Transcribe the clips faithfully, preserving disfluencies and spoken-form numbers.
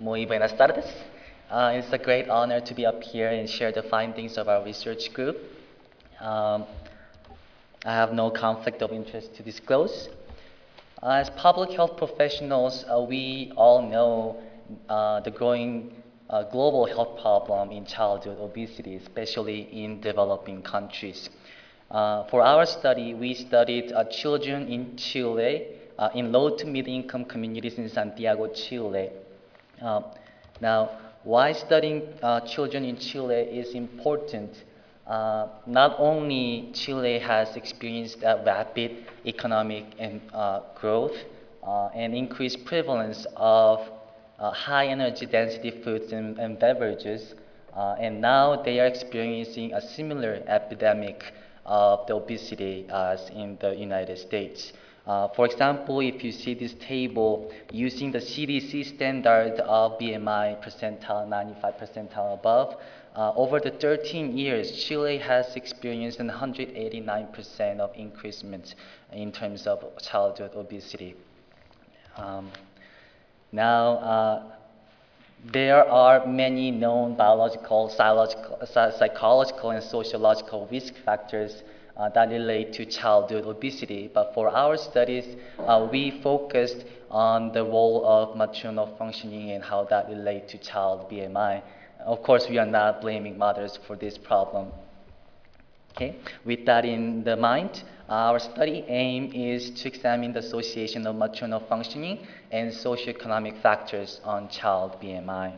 Muy buenas tardes. Uh, it's a great honor to be up here and share the findings of our research group. Um, I have no conflict of interest to disclose. As public health professionals, uh, we all know uh, the growing uh, global health problem in childhood obesity, especially in developing countries. Uh, for our study, we studied uh, children in Chile, uh, in low to mid-income communities in Santiago, Chile. Uh, now, why studying uh, children in Chile is important? Uh, not only Chile has experienced a rapid economic and uh, growth uh, and increased prevalence of uh, high energy density foods and, and beverages, uh, and now they are experiencing a similar epidemic of the obesity as in the United States. Uh, for example, if you see this table using the C D C standard of B M I percentile ninety-five percentile above, uh, over the thirteen years, Chile has experienced one hundred eighty-nine percent of increasement in terms of childhood obesity. Um, now, uh, there are many known biological, psychological, and sociological risk factors uh, that relate to childhood obesity. But for our studies, uh, we focused on the role of maternal functioning and how that relates to child B M I. Of course, we are not blaming mothers for this problem. Okay. With that in the mind, our study aim is to examine the association of maternal functioning and socioeconomic factors on child B M I.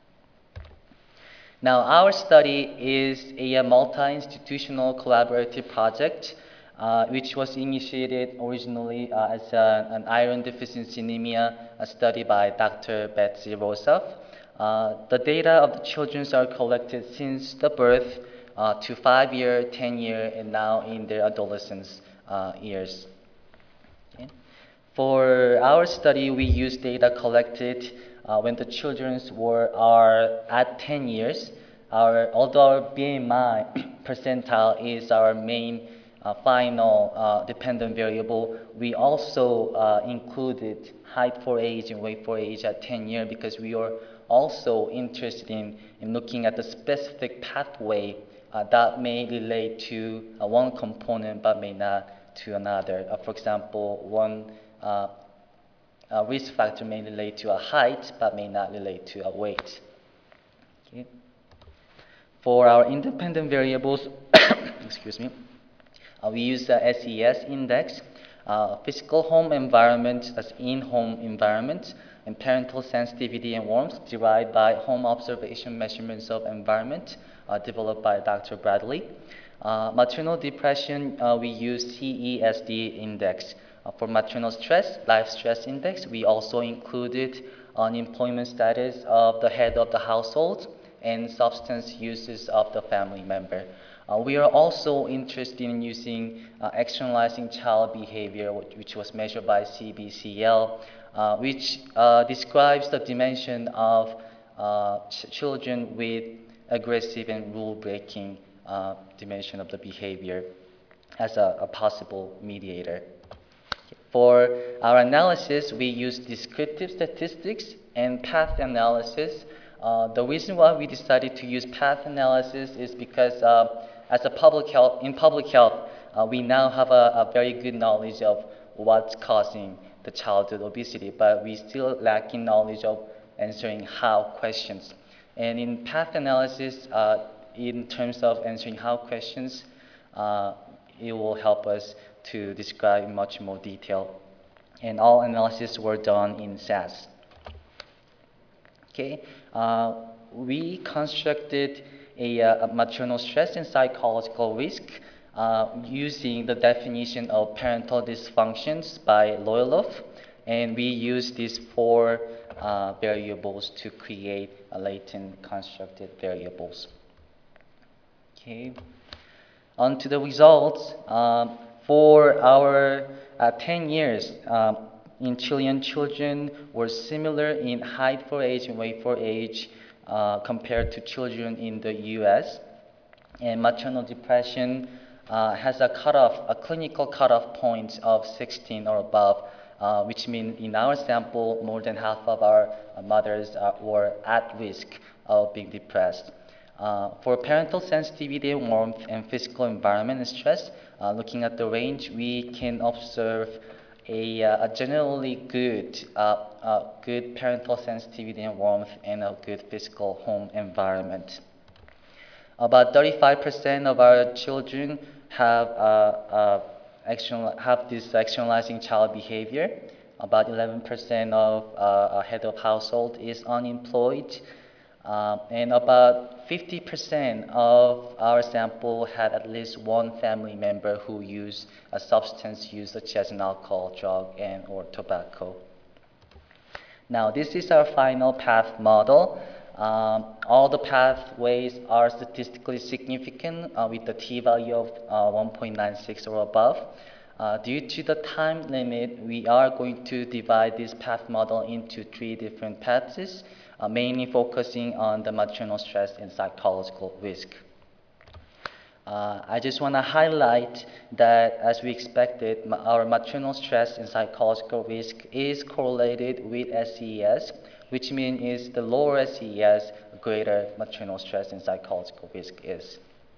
Now, our study is a multi-institutional collaborative project uh, which was initiated originally uh, as a, an iron deficiency anemia a study by Doctor Betsy Rosov. Uh, the data of the children are collected since the birth uh, to five year, ten year, and now in their adolescence uh, years. Okay. For our study, we use data collected uh, when the children were are at ten years. Our, although our B M I percentile is our main uh, final uh, dependent variable, we also uh, included height for age and weight for age at ten years because we are also interested in, in looking at the specific pathway uh, that may relate to uh, one component but may not to another. Uh, for example, one uh, uh, risk factor may relate to a height but may not relate to a weight. Okay. For our independent variables, excuse me, uh, we use the S E S index, uh, physical home environment as in-home environment, and parental sensitivity and warmth derived by home observation measurements of environment uh, developed by Doctor Bradley. Uh, maternal depression, uh, we use C E S D index. Uh, for maternal stress, life stress index, we also included unemployment status of the head of the household and substance uses of the family member. Uh, we are also interested in using uh, externalizing child behavior, which was measured by C B C L, uh, which uh, describes the dimension of uh, ch children with aggressive and rule-breaking uh, dimension of the behavior as a, a possible mediator. For our analysis, we use descriptive statistics and path analysis. Uh, the reason why we decided to use path analysis is because uh, as a public health, in public health, uh, we now have a, a very good knowledge of what's causing the childhood obesity, but we still lack in knowledge of answering how questions. And in path analysis, uh, in terms of answering how questions, uh, it will help us to describe in much more detail. And all analyses were done in S A S. Okay, uh, we constructed a, a maternal stress and psychological risk uh, using the definition of parental dysfunctions by Loyaloff, and we use these four uh, variables to create a latent constructed variables. Okay, on to the results. Um, for our uh, ten years, um, in Chilean children were similar in height for age and weight for age uh, compared to children in the U S. And maternal depression uh, has a cutoff, a clinical cutoff point of sixteen or above uh, which means in our sample, more than half of our uh, mothers are, were at risk of being depressed. Uh, for parental sensitivity, warmth, and physical environment and stress, uh, looking at the range, we can observe a, uh, a generally good, uh, uh, good parental sensitivity and warmth and a good physical home environment. About thirty-five percent of our children have, uh, uh, external, have this externalizing child behavior. About eleven percent of uh, a head of household is unemployed. Um, and about fifty percent of our sample had at least one family member who used a substance use such as an alcohol, drug, and or tobacco. Now, this is our final path model. Um, all the pathways are statistically significant uh, with the t-value of uh, one point nine six or above. Uh, due to the time limit, we are going to divide this path model into three different paths, uh, mainly focusing on the maternal stress and psychological risk. Uh, I just want to highlight that, as we expected, ma- our maternal stress and psychological risk is correlated with S E S, which means is the lower S E S, greater maternal stress and psychological risk is.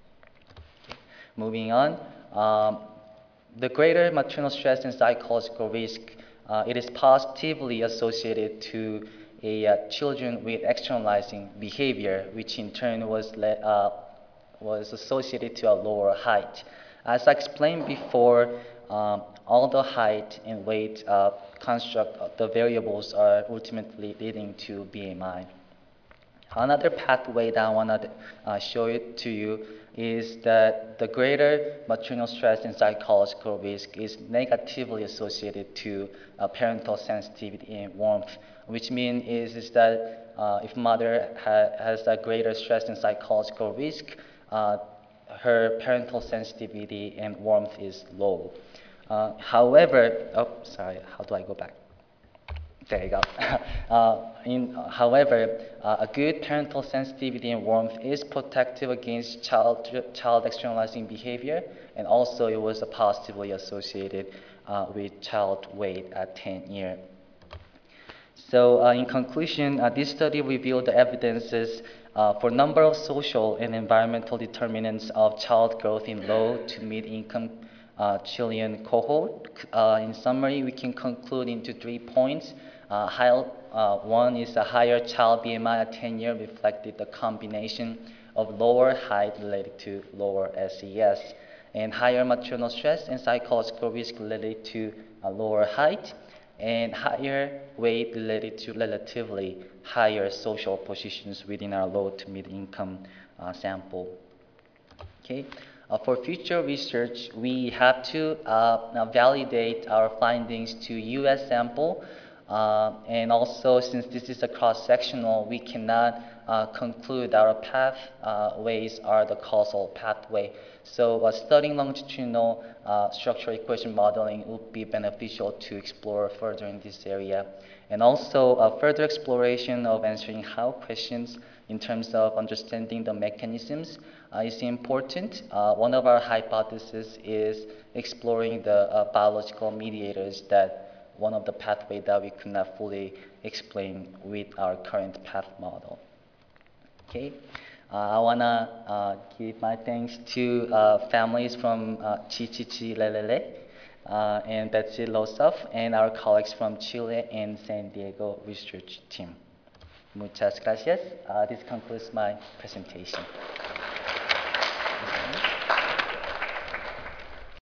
Moving on, um, the greater maternal stress and psychological risk, uh, it is positively associated to a, uh, children with externalizing behavior, which in turn was le- uh, was associated to a lower height. As I explained before, um, all the height and weight uh, construct, uh, the variables are ultimately leading to B M I. Another pathway that I want to uh, show it to you is that the greater maternal stress and psychological risk is negatively associated to uh, parental sensitivity and warmth, which means is, is that uh, if mother ha has a greater stress and psychological risk, uh, her parental sensitivity and warmth is low. Uh, however, oh, sorry, how do I go back? There you go. uh, in, however, uh, a good parental sensitivity and warmth is protective against child, child externalizing behavior, and also it was uh, positively associated uh, with child weight at ten years. So uh, in conclusion, uh, this study revealed the evidences uh, for number of social and environmental determinants of child growth in low to mid-income uh, Chilean cohort. Uh, in summary, we can conclude into three points. Uh, high, uh, one is a higher child B M I at ten years reflected the combination of lower height related to lower S E S, and higher maternal stress and psychological risk related to a lower height, and higher weight related to relatively higher social positions within our low to mid-income uh, sample. Okay. Uh, for future research, we have to uh, validate our findings to U S sample, uh, and also since this is a cross-sectional, we cannot uh, conclude our pathways uh, are the causal pathway. So uh, studying longitudinal uh, structural equation modeling would be beneficial to explore further in this area. And also uh, further exploration of answering how questions in terms of understanding the mechanisms uh, is important. Uh, one of our hypotheses is exploring the uh, biological mediators, that one of the pathways that we could not fully explain with our current path model. Okay, uh, I wanna uh, give my thanks to uh, families from uh, Chichichi Lelele uh, and Betsy Losov, and our colleagues from Chile and San Diego research team. Muchas gracias. Uh, this concludes my presentation.